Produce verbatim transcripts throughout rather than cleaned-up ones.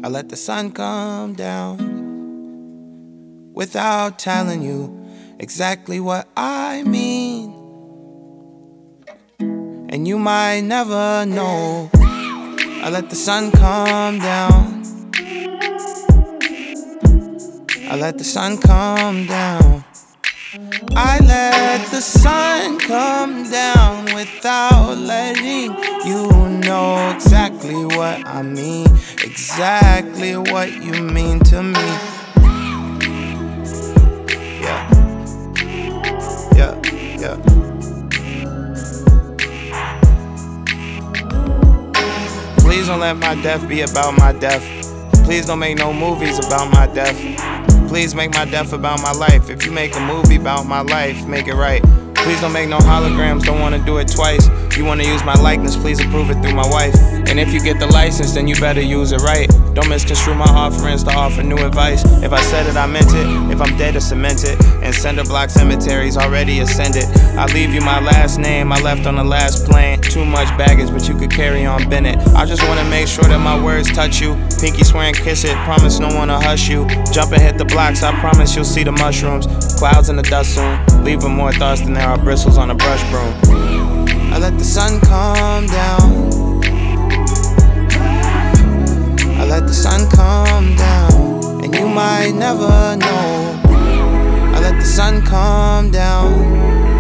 I let the sun come down without telling you exactly what I mean. And you might never know. I let the sun come down. I let the sun come down. I let the sun come down without letting you know exactly what I mean, exactly what you mean to me. Yeah, yeah, yeah. Please don't let my death be about my death. Please don't make no movies about my death. Please make my death about my life. If you make a movie about my life, make it right. Please don't make no holograms, don't wanna do it twice. You wanna use my likeness, please approve it through my wife. And if you get the license, then you better use it right. Don't misconstrue my offerings to offer new advice. If I said it, I meant it. If I'm dead, to cement it. And cinder block cemeteries already ascended. I leave you my last name, I left on the last plane. Too much baggage, but you could carry on Bennett. I just wanna make sure that my words touch you. Pinky swear and kiss it, promise no one to hush you. Jump and hit the blocks, I promise you'll see the mushrooms. Clouds in the dust soon, leaving more thoughts than there are bristles on a brush broom. I let the sun come down. I let the sun come down, and you might never know. I let the sun come down.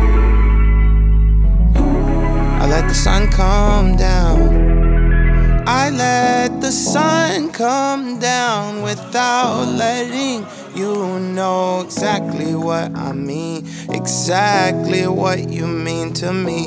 I let the sun come down. I let the sun come down without letting you know exactly what I mean, exactly what you mean to me.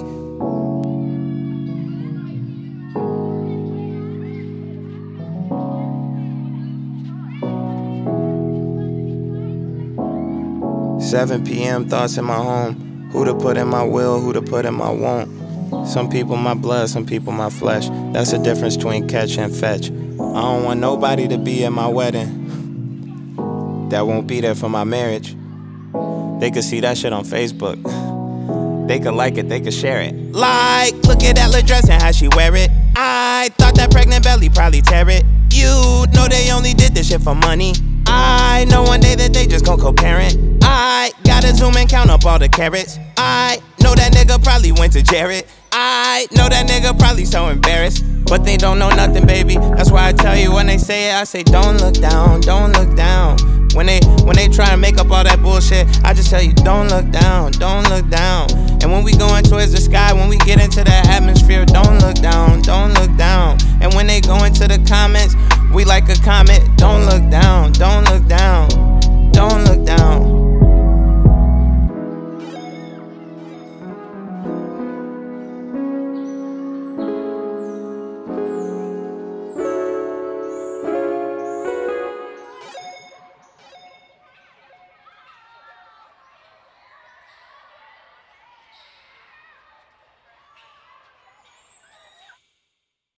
seven p.m. thoughts in my home. Who to put in my will, who to put in my won't. Some people my blood, some people my flesh. That's the difference between catch and fetch. I don't want nobody to be at my wedding that won't be there for my marriage. They could see that shit on Facebook. They could like it, they could share it. Like, look at that little dress and how she wear it. I thought that pregnant belly probably tear it. You know they only did this shit for money. I know one day that they just gon' co-parent. I gotta zoom and count up all the carrots. I know that nigga probably went to Jared. I know that nigga probably so embarrassed. But they don't know nothing, baby. That's why I tell you when they say it, I say don't look down, don't look down. When they when they try and make up all that bullshit, I just tell you don't look down, don't look down. And when we going towards the sky, when we get into that atmosphere, don't look down, don't look down. And when they go into the comments, we like a comet, don't look